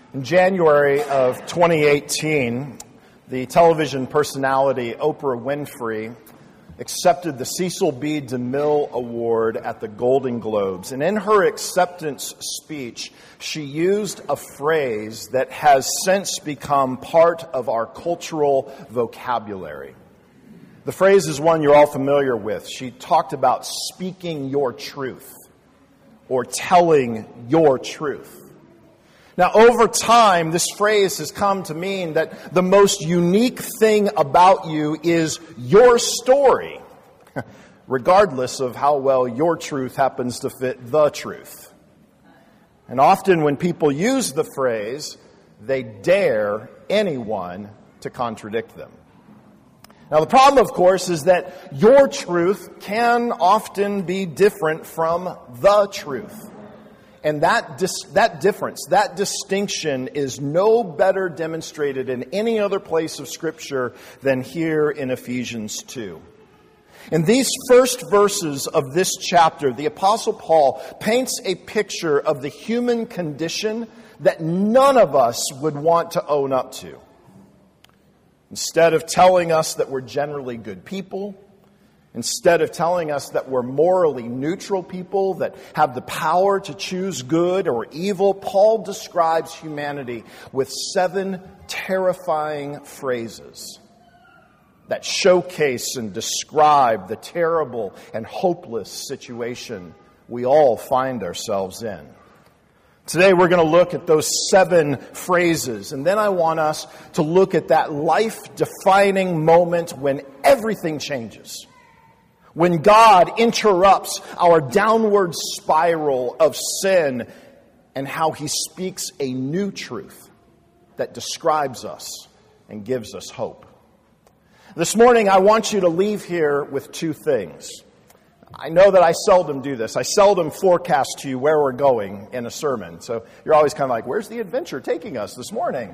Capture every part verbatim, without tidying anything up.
In January of twenty eighteen, the television personality Oprah Winfrey accepted the Cecil B. DeMille Award at the Golden Globes. And in her acceptance speech, she used a phrase that has since become part of our cultural vocabulary. The phrase is one you're all familiar with. She talked about speaking your truth or telling your truth. Now, over time, this phrase has come to mean that the most unique thing about you is your story, regardless of how well your truth happens to fit the truth. And often when people use the phrase, they dare anyone to contradict them. Now, the problem, of course, is that your truth can often be different from the truth. And that dis- that difference, that distinction is no better demonstrated in any other place of Scripture than here in Ephesians two. In these first verses of this chapter, the Apostle Paul paints a picture of the human condition that none of us would want to own up to. Instead of telling us that we're generally good people, instead of telling us that we're morally neutral people that have the power to choose good or evil, Paul describes humanity with seven terrifying phrases that showcase and describe the terrible and hopeless situation we all find ourselves in. Today we're going to look at those seven phrases, and then I want us to look at that life-defining moment when everything changes. When God interrupts our downward spiral of sin and how He speaks a new truth that describes us and gives us hope. This morning, I want you to leave here with two things. I know that I seldom do this. I seldom forecast to you where we're going in a sermon. So you're always kind of like, where's the adventure taking us this morning?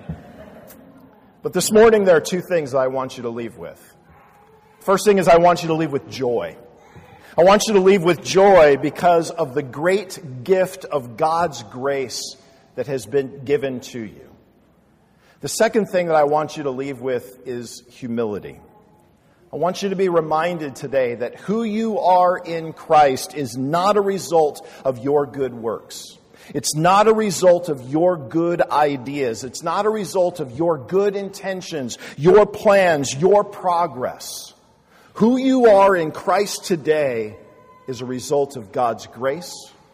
But this morning, there are two things that I want you to leave with. First thing is I want you to leave with joy. I want you to leave with joy because of the great gift of God's grace that has been given to you. The second thing that I want you to leave with is humility. I want you to be reminded today that who you are in Christ is not a result of your good works. It's not a result of your good ideas. It's not a result of your good intentions, your plans, your progress. Who you are in Christ today is a result of God's grace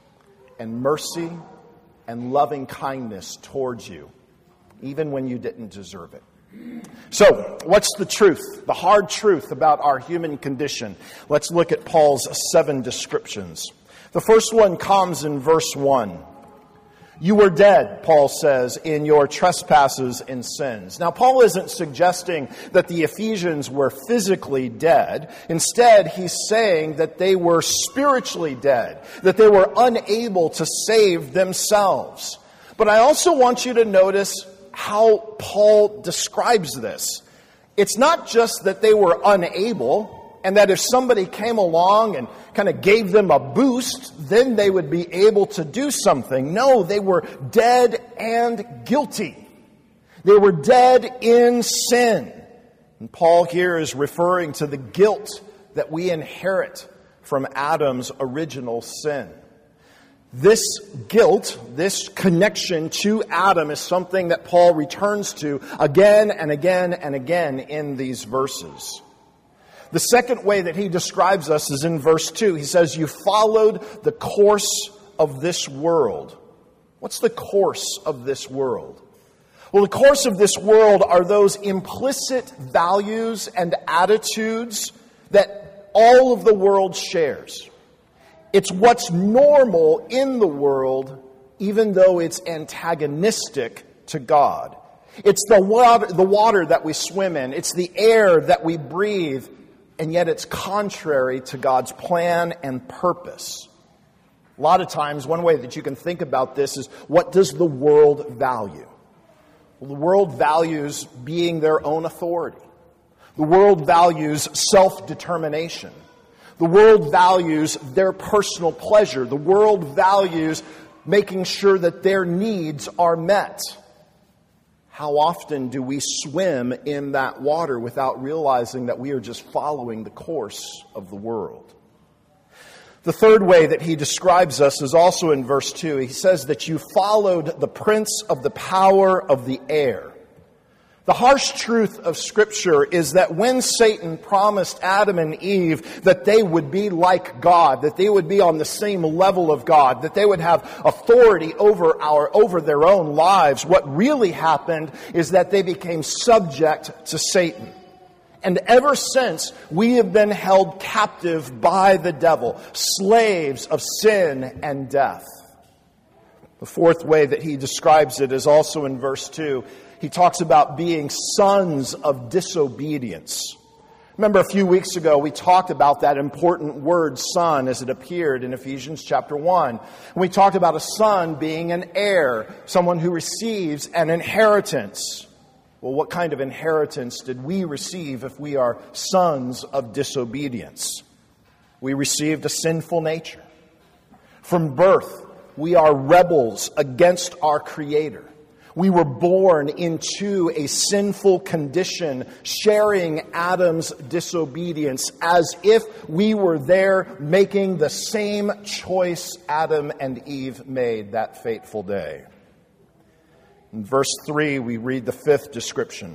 and mercy and loving kindness towards you, even when you didn't deserve it. So, what's the truth, the hard truth about our human condition? Let's look at Paul's seven descriptions. The first one comes in verse one. You were dead, Paul says, in your trespasses and sins. Now, Paul isn't suggesting that the Ephesians were physically dead. Instead, he's saying that they were spiritually dead, that they were unable to save themselves. But I also want you to notice how Paul describes this. It's not just that they were unable, and that if somebody came along and kind of gave them a boost, then they would be able to do something. No, they were dead and guilty. They were dead in sin. And Paul here is referring to the guilt that we inherit from Adam's original sin. This guilt, this connection to Adam is something that Paul returns to again and again and again in these verses. The second way that he describes us is in verse two. He says, you followed the course of this world. What's the course of this world? Well, the course of this world are those implicit values and attitudes that all of the world shares. It's what's normal in the world, even though it's antagonistic to God. It's the water, the water that we swim in. It's the air that we breathe. And yet it's contrary to God's plan and purpose. A lot of times, one way that you can think about this is, what does the world value? Well, the world values being their own authority. The world values self-determination. The world values their personal pleasure. The world values making sure that their needs are met. how often do we swim in that water without realizing that we are just following the course of the world? The third way that he describes us is also in verse two. He says that you followed the prince of the power of the air. The harsh truth of Scripture is that when Satan promised Adam and Eve that they would be like God, that they would be on the same level of God, that they would have authority over our over their own lives, what really happened is that they became subject to Satan. And ever since, we have been held captive by the devil, slaves of sin and death. The fourth way that he describes it is also in verse two. He talks about being sons of disobedience. Remember a few weeks ago we talked about that important word son as it appeared in Ephesians chapter one. And we talked about a son being an heir, someone who receives an inheritance. Well, what kind of inheritance did we receive if we are sons of disobedience? We received a sinful nature. From birth, we are rebels against our Creator. We were born into a sinful condition, sharing Adam's disobedience, as if we were there making the same choice Adam and Eve made that fateful day. In verse three, we read the fifth description.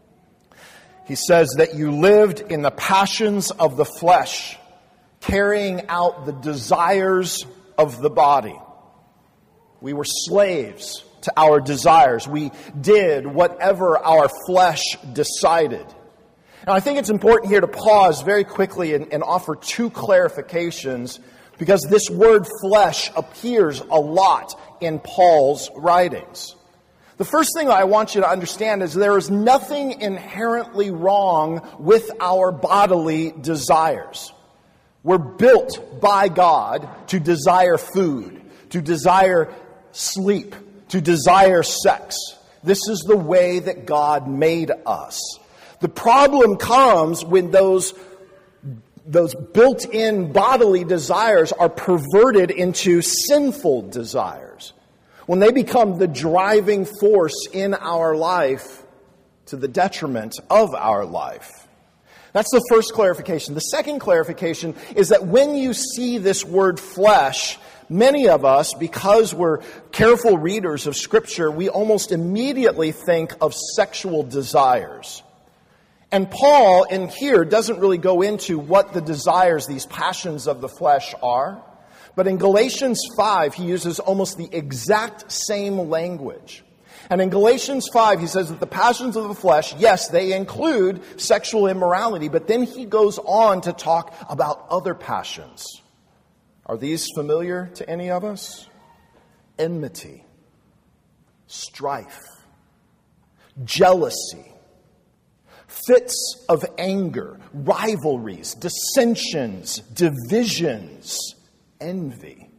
He says that you lived in the passions of the flesh, carrying out the desires of the body. We were slaves to our desires. We did whatever our flesh decided. Now, I think it's important here to pause very quickly and, and offer two clarifications, because this word flesh appears a lot in Paul's writings. The first thing I want you to understand is there is nothing inherently wrong with our bodily desires. We're built by God to desire food, to desire sleep, to desire sex. This is the way that God made us. The problem comes when those, those built-in bodily desires are perverted into sinful desires. When they become the driving force in our life to the detriment of our life. That's the first clarification. The second clarification is that when you see this word flesh, many of us, because we're careful readers of Scripture, we almost immediately think of sexual desires. And Paul, in here, doesn't really go into what the desires, these passions of the flesh are. But in Galatians five, he uses almost the exact same language. And in Galatians five, he says that the passions of the flesh, yes, they include sexual immorality, but then he goes on to talk about other passions. Are these familiar to any of us? Enmity, strife, jealousy, fits of anger, rivalries, dissensions, divisions, envy.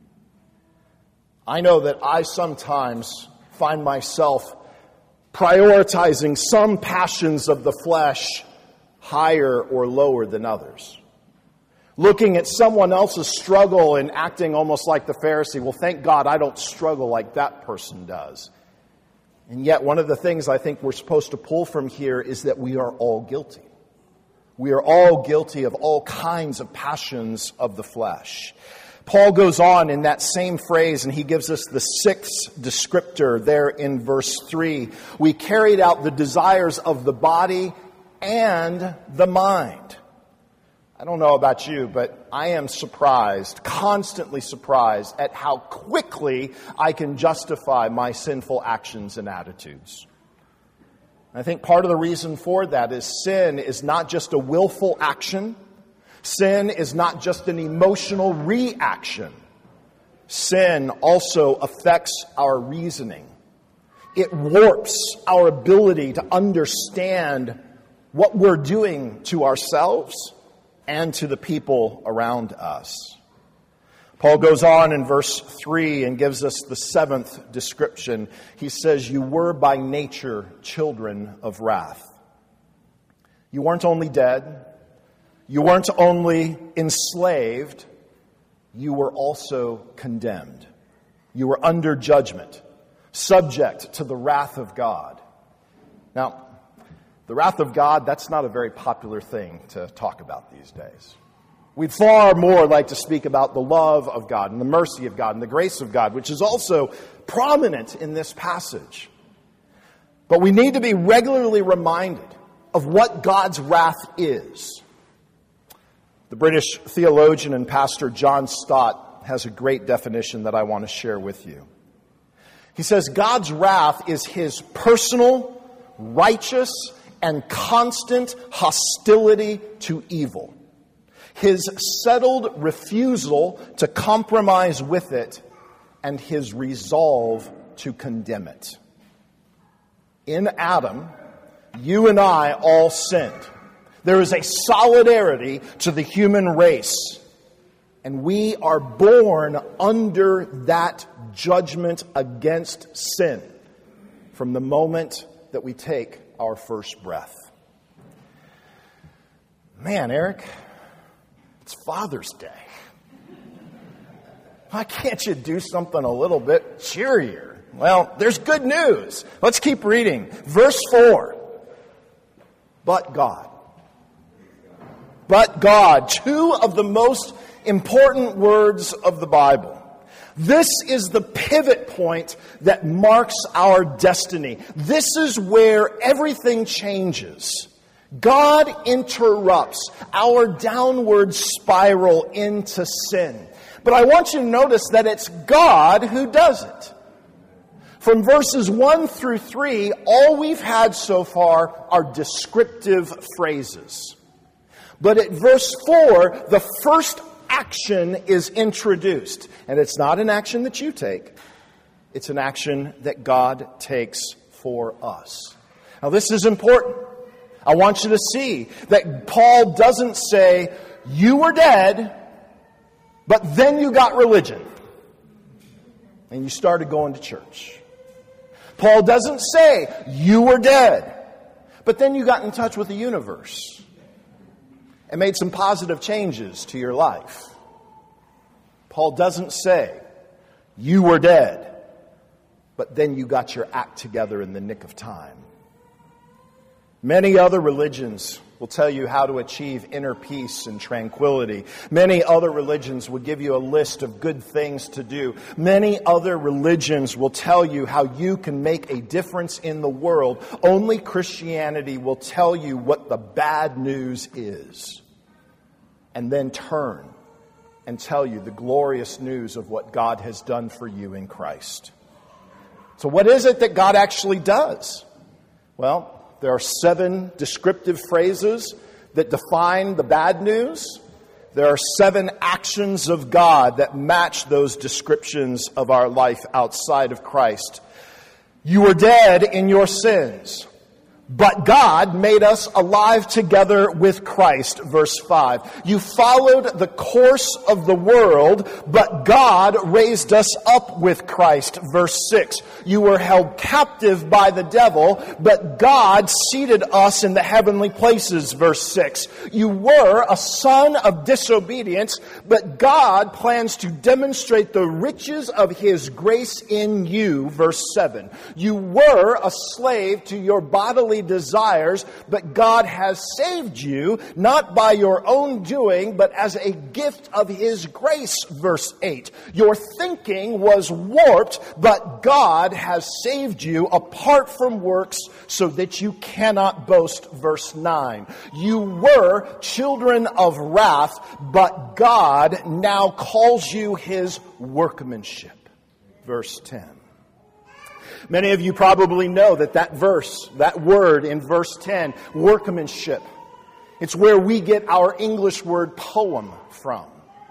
I know that I sometimes find myself prioritizing some passions of the flesh higher or lower than others. Looking at someone else's struggle and acting almost like the Pharisee. Well, thank God I don't struggle like that person does. And yet one of the things I think we're supposed to pull from here is that we are all guilty. We are all guilty of all kinds of passions of the flesh. Paul goes on in that same phrase, and he gives us the sixth descriptor there in verse three. We carried out the desires of the body and the mind. I don't know about you, but I am surprised, constantly surprised, at how quickly I can justify my sinful actions and attitudes. I think part of the reason for that is sin is not just a willful action. Sin is not just an emotional reaction. Sin also affects our reasoning. It warps our ability to understand what we're doing to ourselves and to the people around us. Paul goes on in verse three and gives us the seventh description. He says, you were by nature children of wrath. You weren't only dead. You weren't only enslaved, you were also condemned. You were under judgment, subject to the wrath of God. Now, the wrath of God, that's not a very popular thing to talk about these days. We'd far more like to speak about the love of God and the mercy of God and the grace of God, which is also prominent in this passage. But we need to be regularly reminded of what God's wrath is. The British theologian and pastor John Stott has a great definition that I want to share with you. He says, God's wrath is his personal, righteous, and constant hostility to evil. His settled refusal to compromise with it, and his resolve to condemn it. In Adam, you and I all sinned. There is a solidarity to the human race, and we are born under that judgment against sin from the moment that we take our first breath. Man, Eric, it's Father's Day. Why can't you do something a little bit cheerier? Well, there's good news. Let's keep reading. Verse four. But God. But God. Two of the most important words of the Bible. This is the pivot point that marks our destiny. This is where everything changes. God interrupts our downward spiral into sin. But I want you to notice that it's God who does it. From verses one through three, all we've had so far are descriptive phrases. But at verse four, the first action is introduced. And it's not an action that you take. It's an action that God takes for us. Now this is important. I want you to see that Paul doesn't say, you were dead, but then you got religion. And you started going to church. Paul doesn't say, you were dead, but then you got in touch with the universe and made some positive changes to your life. Paul doesn't say, you were dead, but then you got your act together in the nick of time. Many other religions will tell you how to achieve inner peace and tranquility. Many other religions will give you a list of good things to do. Many other religions will tell you how you can make a difference in the world. Only Christianity will tell you what the bad news is, and then turn and tell you the glorious news of what God has done for you in Christ. So what is it that God actually does? Well, there are seven descriptive phrases that define the bad news. There are seven actions of God that match those descriptions of our life outside of Christ. You were dead in your sins, but God made us alive together with Christ, verse five. You followed the course of the world, but God raised us up with Christ, verse six. You were held captive by the devil, but God seated us in the heavenly places, verse six. You were a son of disobedience, but God plans to demonstrate the riches of His grace in you, verse seven. You were a slave to your bodily desires, but God has saved you, not by your own doing, but as a gift of His grace, verse eight. Your thinking was warped, but God has saved you apart from works so that you cannot boast, verse nine. You were children of wrath, but God now calls you His workmanship, verse ten. Many of you probably know that that verse, that word in verse ten, workmanship, it's where we get our English word poem from.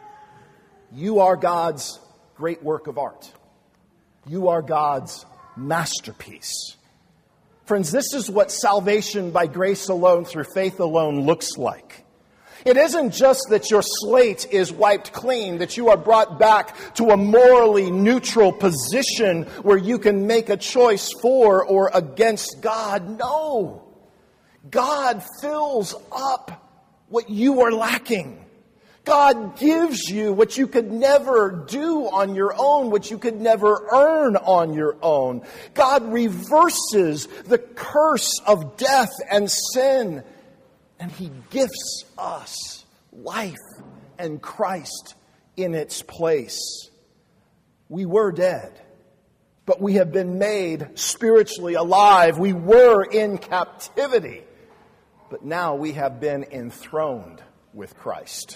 You are God's great work of art. You are God's masterpiece. Friends, this is what salvation by grace alone, through faith alone, looks like. It isn't just that your slate is wiped clean, that you are brought back to a morally neutral position where you can make a choice for or against God. No. God fills up what you are lacking. God gives you what you could never do on your own, what you could never earn on your own. God reverses the curse of death and sin, and He gifts us life and Christ in its place. We were dead, but we have been made spiritually alive. We were in captivity, but now we have been enthroned with Christ.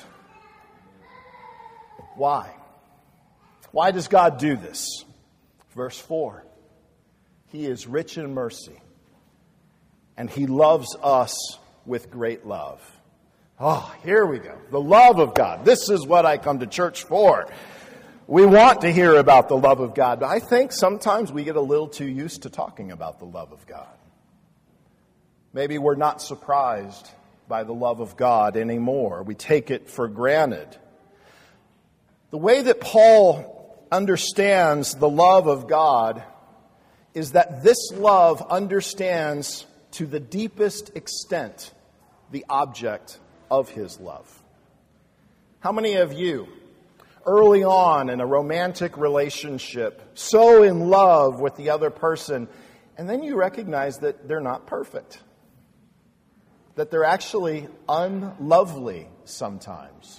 Why? Why does God do this? Verse four. He is rich in mercy, and He loves us with great love. Oh, here we go. The love of God. This is what I come to church for. We want to hear about the love of God, but I think sometimes we get a little too used to talking about the love of God. Maybe we're not surprised by the love of God anymore. We take it for granted. The way that Paul understands the love of God is that this love understands to the deepest extent the object of His love. How many of you, early on in a romantic relationship, so in love with the other person, and then you recognize that they're not perfect, that they're actually unlovely sometimes?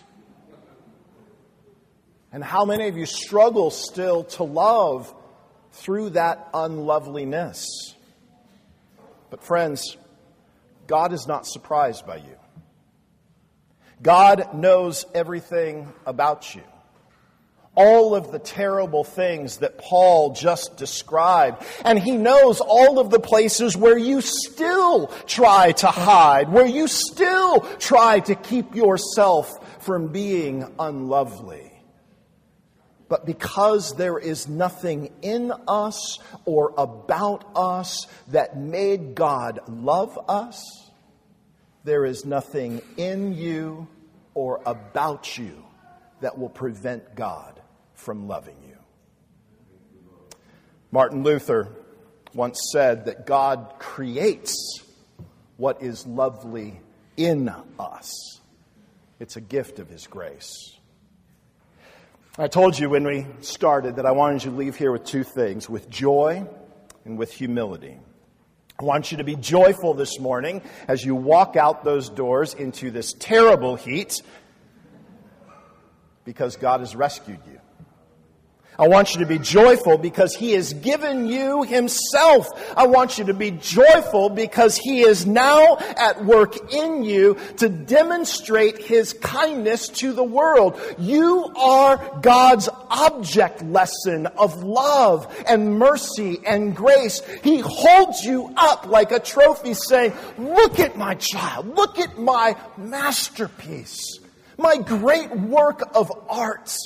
And how many of you struggle still to love through that unloveliness? But friends, God is not surprised by you. God knows everything about you. All of the terrible things that Paul just described. And He knows all of the places where you still try to hide, where you still try to keep yourself from being unlovely. But because there is nothing in us or about us that made God love us, there is nothing in you or about you that will prevent God from loving you. Martin Luther once said that God creates what is lovely in us. It's a gift of His grace. I told you when we started that I wanted you to leave here with two things, with joy and with humility. I want you to be joyful this morning as you walk out those doors into this terrible heat, because God has rescued you. I want you to be joyful because He has given you Himself. I want you to be joyful because He is now at work in you to demonstrate His kindness to the world. You are God's object lesson of love and mercy and grace. He holds you up like a trophy saying, "Look at my child. Look at my masterpiece. My great work of art."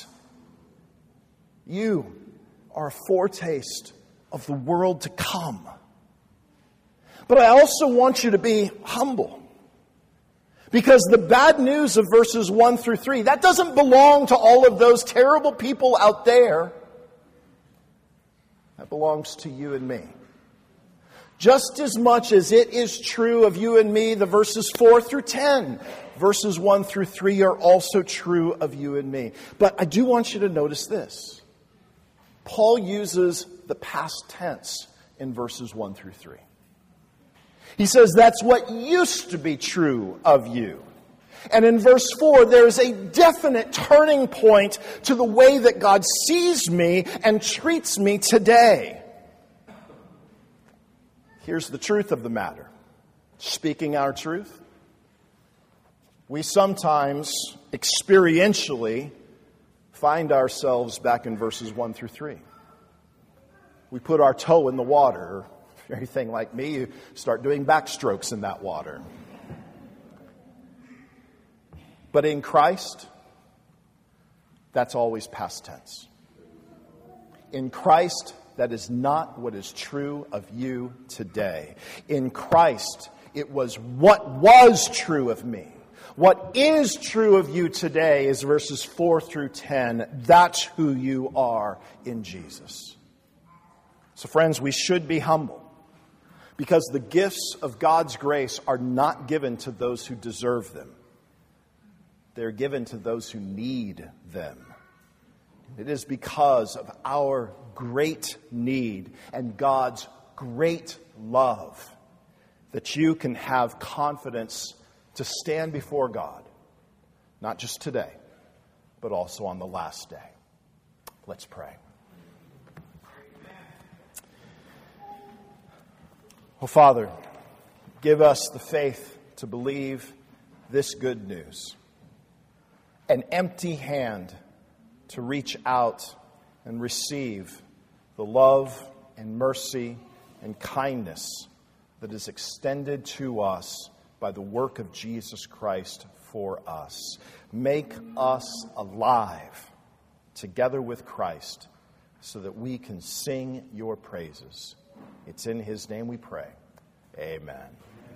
You are a foretaste of the world to come. But I also want you to be humble. Because the bad news of verses one through three, that doesn't belong to all of those terrible people out there. That belongs to you and me. Just as much as it is true of you and me, the verses four through ten, verses one through three are also true of you and me. But I do want you to notice this. Paul uses the past tense in verses one through three. He says that's what used to be true of you. And in verse four, there's a definite turning point to the way that God sees me and treats me today. Here's the truth of the matter. Speaking our truth, we sometimes experientially find ourselves back in verses one through three. We put our toe in the water, or if you're anything like me, you start doing backstrokes in that water. But in Christ, that's always past tense. In Christ, that is not what is true of you today. In Christ, it was what was true of me. What is true of you today is verses four through ten. That's who you are in Jesus. So friends, we should be humble because the gifts of God's grace are not given to those who deserve them. they're given to those who need them. It is because of our great need and God's great love that you can have confidence to stand before God, not just today, but also on the last day. Let's pray. Oh, Father, give us the faith to believe this good news. An empty hand to reach out and receive the love and mercy and kindness that is extended to us by the work of Jesus Christ for us. Make us alive together with Christ so that we can sing your praises. It's in his name we pray. Amen.